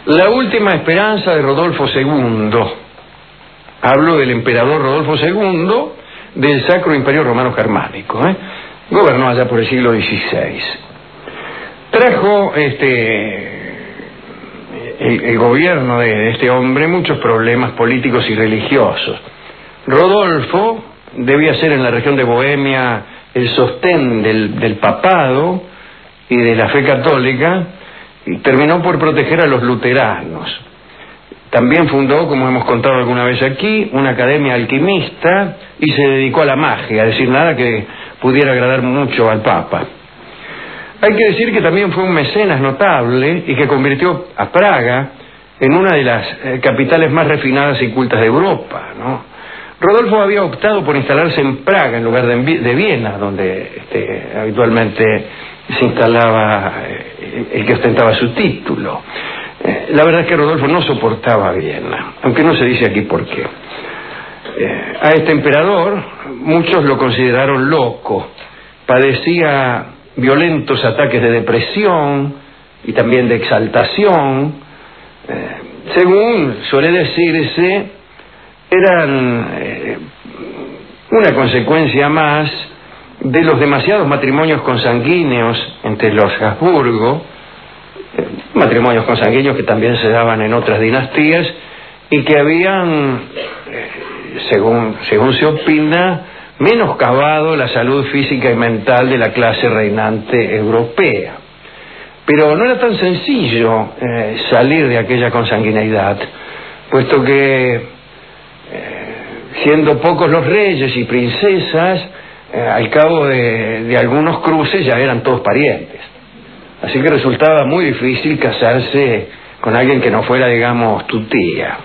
La última esperanza de Rodolfo II. Hablo del emperador Rodolfo II del Sacro Imperio Romano Germánico. Gobernó allá por el siglo XVI. Trajo el gobierno de este hombre muchos problemas políticos y religiosos. Rodolfo debía ser en la región de Bohemia el sostén del papado y de la fe católica, y terminó por proteger a los luteranos. También fundó, como hemos contado alguna vez aquí, una academia alquimista y se dedicó a la magia, es decir, nada que pudiera agradar mucho al Papa. Hay que decir que también fue un mecenas notable y que convirtió a Praga en una de las capitales más refinadas y cultas de Europa, ¿no? Rodolfo había optado por instalarse en Praga en lugar de Viena, donde habitualmente se instalaba el que ostentaba su título. La verdad es que Rodolfo no soportaba Viena, aunque no se dice aquí por qué. A este emperador muchos lo consideraron loco, padecía violentos ataques de depresión y también de exaltación. Según suele decirse, eran una consecuencia más de los demasiados matrimonios consanguíneos entre los Habsburgo, matrimonios consanguíneos que también se daban en otras dinastías y que habían, según se opina, menoscabado la salud física y mental de la clase reinante europea. Pero no era tan sencillo salir de aquella consanguineidad, puesto que siendo pocos los reyes y princesas, al cabo de algunos cruces ya eran todos parientes. Así que resultaba muy difícil casarse con alguien que no fuera, digamos, tu tía.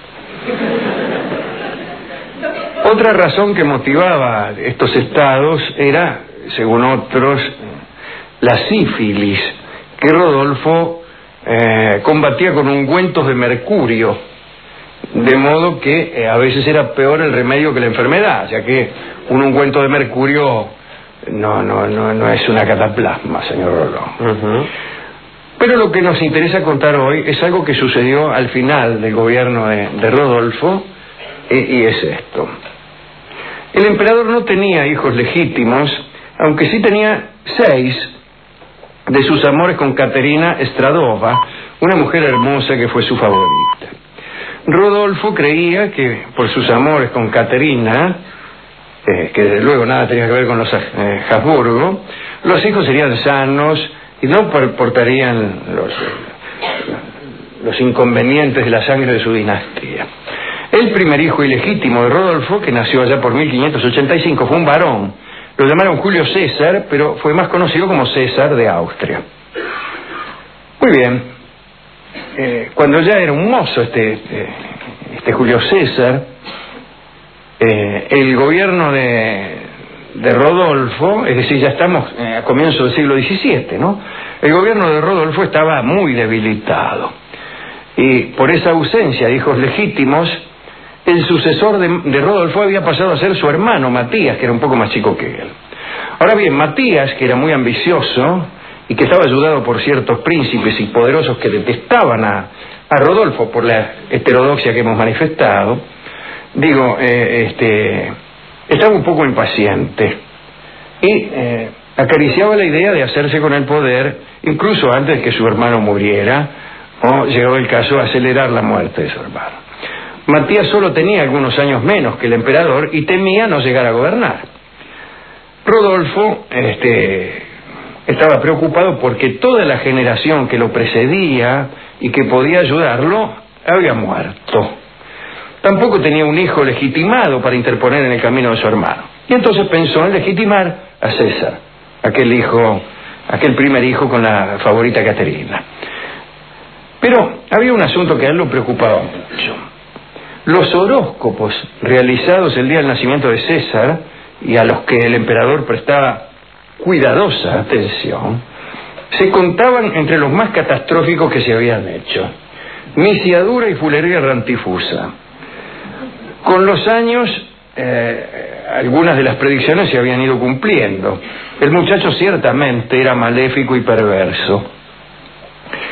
Otra razón que motivaba estos estados era, según otros, la sífilis, que Rodolfo combatía con ungüentos de mercurio, de modo que a veces era peor el remedio que la enfermedad, ya que un ungüento de mercurio no es una cataplasma, señor Rolón. Pero lo que nos interesa contar hoy es algo que sucedió al final del gobierno de Rodolfo, y es esto. El emperador no tenía hijos legítimos, aunque sí tenía 6 de sus amores con Caterina Stradova, una mujer hermosa que fue su favorita. Rodolfo creía que por sus amores con Caterina, que desde luego nada tenía que ver con los Habsburgo, los hijos serían sanos y no portarían los inconvenientes de la sangre de su dinastía. El primer hijo ilegítimo de Rodolfo, que nació allá por 1585, fue un varón. Lo llamaron Julio César, pero fue más conocido como César de Austria. Muy bien. Cuando ya era un mozo este Julio César, el gobierno de Rodolfo, es decir, ya estamos a comienzos del siglo XVII, ¿no? El gobierno de Rodolfo estaba muy debilitado. Y por esa ausencia de hijos legítimos, el sucesor de Rodolfo había pasado a ser su hermano Matías, que era un poco más chico que él. Ahora bien, Matías, que era muy ambicioso y que estaba ayudado por ciertos príncipes y poderosos que detestaban a Rodolfo por la heterodoxia que hemos manifestado, estaba un poco impaciente y acariciaba la idea de hacerse con el poder incluso antes de que su hermano muriera, o llegó el caso de acelerar la muerte de su hermano. Matías solo tenía algunos años menos que el emperador y temía no llegar a gobernar. Rodolfo estaba preocupado porque toda la generación que lo precedía y que podía ayudarlo había muerto. Tampoco tenía un hijo legitimado para interponer en el camino de su hermano. Y entonces pensó en legitimar a César, aquel primer hijo con la favorita Caterina. Pero había un asunto que a él lo preocupaba mucho. Los horóscopos realizados el día del nacimiento de César, y a los que el emperador prestaba cuidadosa atención, se contaban entre los más catastróficos que se habían hecho. Misiadura y fulería rantifusa. Con los años, algunas de las predicciones se habían ido cumpliendo. El muchacho ciertamente era maléfico y perverso.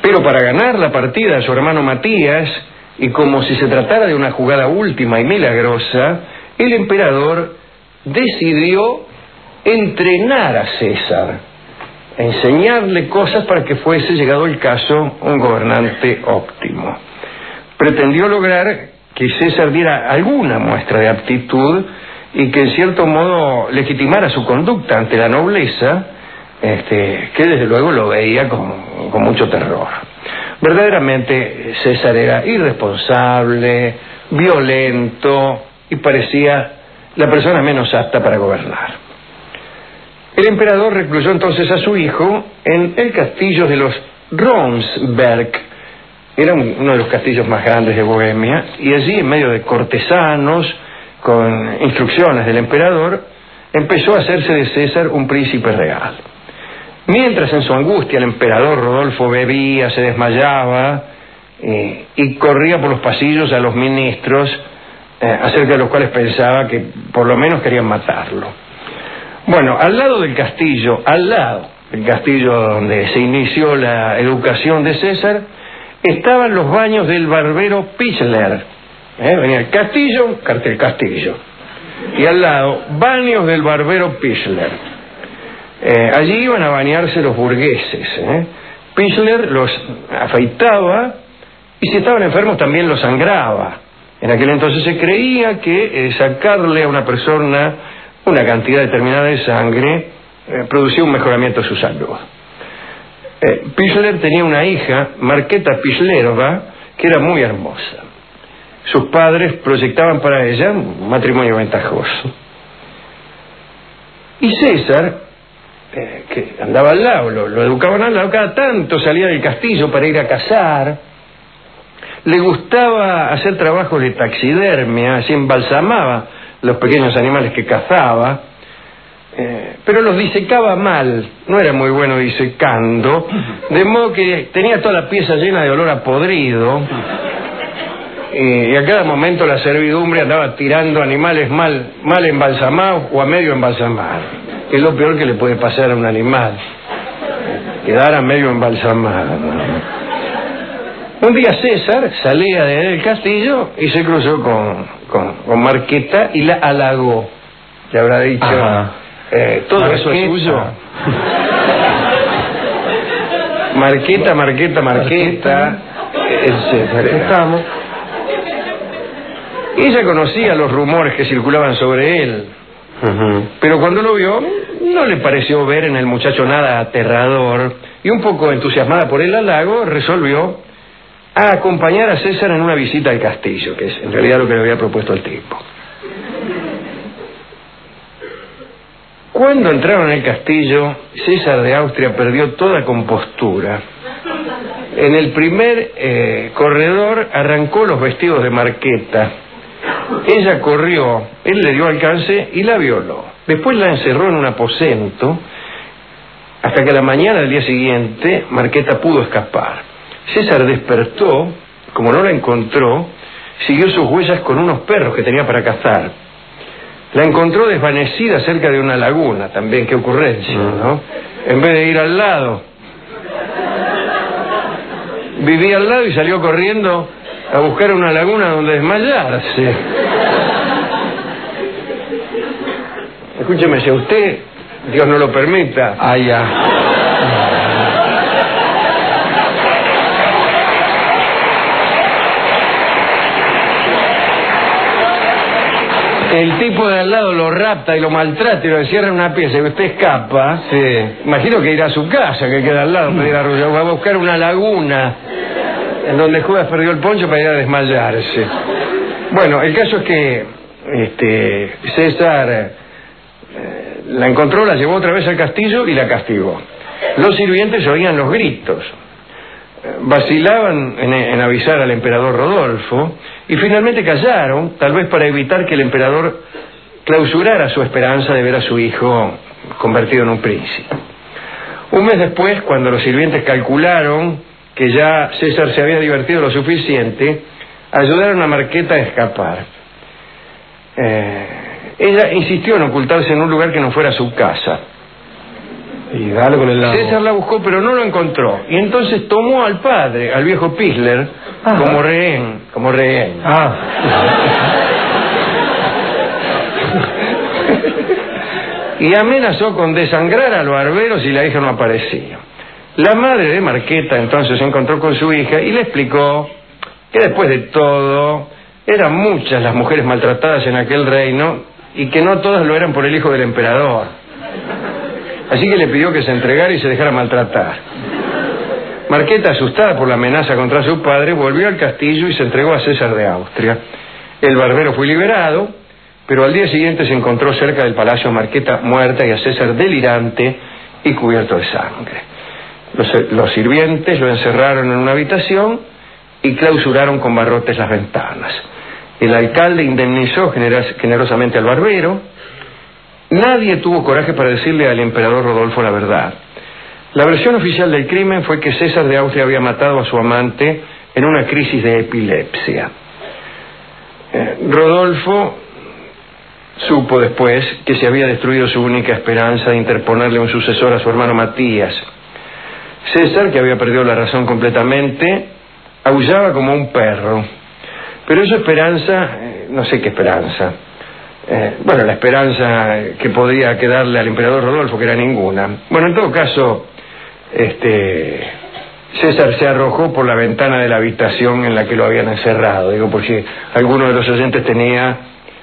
Pero para ganar la partida a su hermano Matías, y como si se tratara de una jugada última y milagrosa, el emperador decidió entrenar a César, enseñarle cosas para que fuese, llegado el caso, un gobernante óptimo. Pretendió lograr que César diera alguna muestra de aptitud y que en cierto modo legitimara su conducta ante la nobleza, que desde luego lo veía con mucho terror. Verdaderamente César era irresponsable, violento y parecía la persona menos apta para gobernar. El emperador recluyó entonces a su hijo en el castillo de los Ronsberg. Era uno de los castillos más grandes de Bohemia, y allí, en medio de cortesanos, con instrucciones del emperador, empezó a hacerse de César un príncipe real. Mientras en su angustia el emperador Rodolfo bebía, se desmayaba y corría por los pasillos a los ministros, acerca de los cuales pensaba que por lo menos querían matarlo. Bueno, al lado del castillo donde se inició la educación de César, estaban los baños del barbero Pichler. Venía el castillo, cartel castillo, y al lado, baños del barbero Pichler. Allí iban a bañarse los burgueses. Pichler los afeitaba y si estaban enfermos también los sangraba. En aquel entonces se creía que sacarle a una persona una cantidad determinada de sangre producía un mejoramiento de su salud. Pichler tenía una hija, Marqueta Pichlerova, que era muy hermosa. Sus padres proyectaban para ella un matrimonio ventajoso. Y César, que andaba al lado, lo educaban al lado, cada tanto salía del castillo para ir a cazar. Le gustaba hacer trabajos de taxidermia, así embalsamaba los pequeños animales que cazaba, pero los disecaba mal, no era muy bueno disecando, de modo que tenía toda la pieza llena de olor a podrido, y a cada momento la servidumbre andaba tirando animales mal embalsamados o a medio embalsamar, que es lo peor que le puede pasar a un animal, quedar a medio embalsamado. Un día César salía del castillo y se cruzó con Marqueta y la halagó. Le habrá dicho, todo Marqueta. Eso es suyo. Marqueta, etcétera. Ella conocía los rumores que circulaban sobre él, pero cuando lo vio, no le pareció ver en el muchacho nada aterrador, y un poco entusiasmada por el halago, resolvió a acompañar a César en una visita al castillo, que es en realidad lo que le había propuesto el tipo. Cuando entraron en el castillo, César de Austria perdió toda compostura. En el primer corredor arrancó los vestidos de Marqueta. Ella corrió, él le dio alcance y la violó. Después la encerró en un aposento, hasta que a la mañana del día siguiente Marqueta pudo escapar. César despertó, como no la encontró, siguió sus huellas con unos perros que tenía para cazar. La encontró desvanecida cerca de una laguna, también, qué ocurrencia, ¿no? En vez de ir al lado. Vivía al lado y salió corriendo a buscar una laguna donde desmayarse. Escúcheme, si a usted, Dios no lo permita, el tipo de al lado lo rapta y lo maltrata y lo encierra en una pieza y usted escapa, imagino que irá a su casa, que queda al lado, va a buscar una laguna en donde Judas perdió el poncho para ir a desmayarse. Bueno, el caso es que César la encontró, la llevó otra vez al castillo y la castigó. Los sirvientes oían los gritos, vacilaban en avisar al emperador Rodolfo y finalmente callaron, tal vez para evitar que el emperador clausurara su esperanza de ver a su hijo convertido en un príncipe. Un mes después, cuando los sirvientes calcularon que ya César se había divertido lo suficiente, ayudaron a Marqueta a escapar. Ella insistió en ocultarse en un lugar que no fuera su casa. Y dale con el lado. César la buscó, pero no lo encontró. Y entonces tomó al padre, al viejo Pisler, como rehén. Y amenazó con desangrar a los barberos si la hija no aparecía. La madre de Marqueta entonces se encontró con su hija y le explicó que después de todo eran muchas las mujeres maltratadas en aquel reino y que no todas lo eran por el hijo del emperador. Así que le pidió que se entregara y se dejara maltratar. Marqueta, asustada por la amenaza contra su padre, volvió al castillo y se entregó a César de Austria. El barbero fue liberado, pero al día siguiente se encontró cerca del palacio a Marqueta muerta y a César delirante y cubierto de sangre. Los sirvientes lo encerraron en una habitación y clausuraron con barrotes las ventanas. El alcalde indemnizó generosamente al barbero. Nadie tuvo coraje para decirle al emperador Rodolfo la verdad. La versión oficial del crimen fue que César de Austria había matado a su amante en una crisis de epilepsia. Rodolfo supo después que se había destruido su única esperanza de interponerle un sucesor a su hermano Matías. César, que había perdido la razón completamente, aullaba como un perro. Pero esa esperanza, no sé qué esperanza. Bueno, la esperanza que podía quedarle al emperador Rodolfo, que era ninguna. Bueno, en todo caso, César se arrojó por la ventana de la habitación en la que lo habían encerrado. Digo, por si alguno de los oyentes tenía,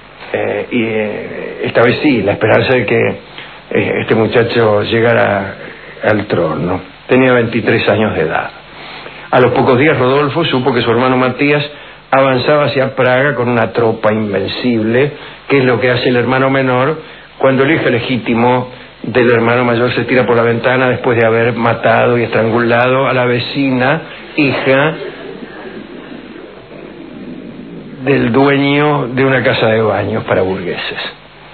esta vez sí, la esperanza de que este muchacho llegara al trono. Tenía 23 años de edad. A los pocos días Rodolfo supo que su hermano Matías avanzaba hacia Praga con una tropa invencible, que es lo que hace el hermano menor cuando el hijo legítimo del hermano mayor se tira por la ventana después de haber matado y estrangulado a la vecina, hija del dueño de una casa de baños para burgueses.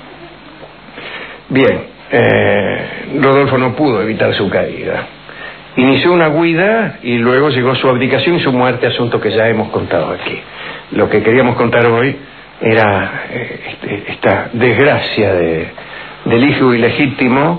Bien, Rodolfo no pudo evitar su caída. Inició una huida y luego llegó su abdicación y su muerte, asunto que ya hemos contado aquí. Lo que queríamos contar hoy era esta desgracia del hijo ilegítimo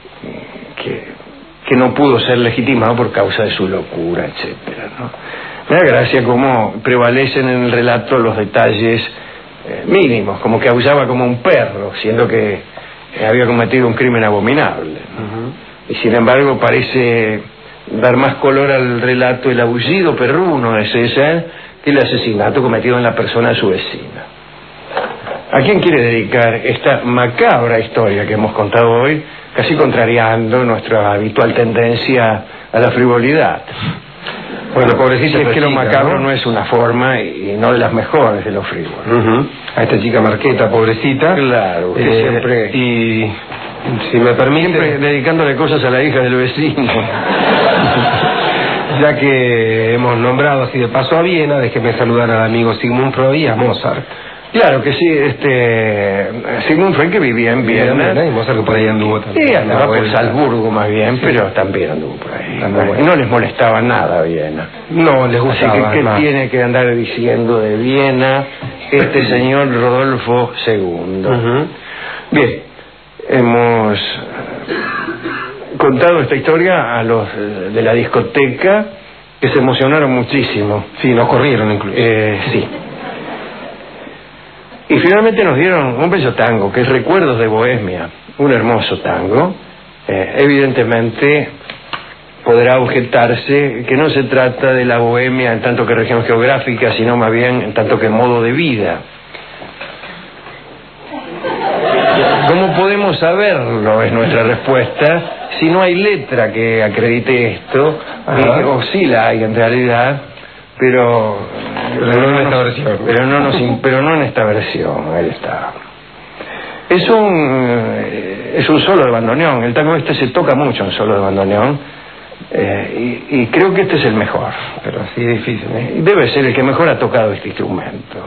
que no pudo ser legitimado por causa de su locura, etcétera, ¿no? Me da gracia cómo prevalecen en el relato los detalles mínimos, como que aullaba como un perro, siendo que había cometido un crimen abominable, ¿no? Y sin embargo parece dar más color al relato el aullido perruno de César que el asesinato cometido en la persona de su vecina. ¿A quién quiere dedicar esta macabra historia que hemos contado hoy, casi contrariando nuestra habitual tendencia a la frivolidad? Bueno, pobrecita, es que lo macabro no es una forma y no de las mejores de lo frívolo. A esta chica Marqueta, pobrecita. Claro, que siempre... Y si me permite... Siempre dedicándole cosas a la hija del vecino. Ya que hemos nombrado así de paso a Viena, déjeme saludar al amigo Sigmund Freud y a Mozart. Claro que sí, Sigmund Freud, que vivía en Viena. Y Mozart, que por ahí anduvo también. Sí, andaba por Salzburgo más bien, sí, pero también anduvo por ahí. No les molestaba nada Viena. No les gustaba. Así que, ¿qué tiene que andar diciendo de Viena este señor Rodolfo II? Bien, hemos contado esta historia a los de la discoteca, que se emocionaron muchísimo. Sí, nos corrieron incluso. Sí. Y finalmente nos dieron un bello tango, que es Recuerdos de Bohemia, un hermoso tango. Evidentemente podrá objetarse que no se trata de la Bohemia en tanto que región geográfica, sino más bien en tanto que modo de vida. ¿Cómo podemos saberlo? Es nuestra respuesta. Si no hay letra que acredite esto, o sí la hay en realidad, pero no en esta versión. Pero no en esta versión. Ahí está. Es un solo de bandoneón. El tango se toca mucho en solo de bandoneón, y creo que este es el mejor. Pero así es difícil, ¿eh? Debe ser el que mejor ha tocado este instrumento.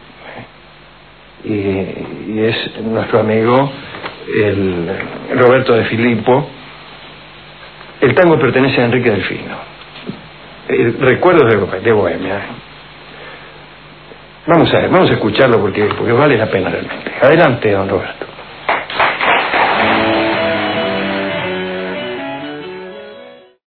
Y es nuestro amigo el Roberto de Filippo. El tango pertenece a Enrique Delfino. Recuerdos de Bohemia. Vamos a escucharlo porque vale la pena realmente. Adelante, don Roberto.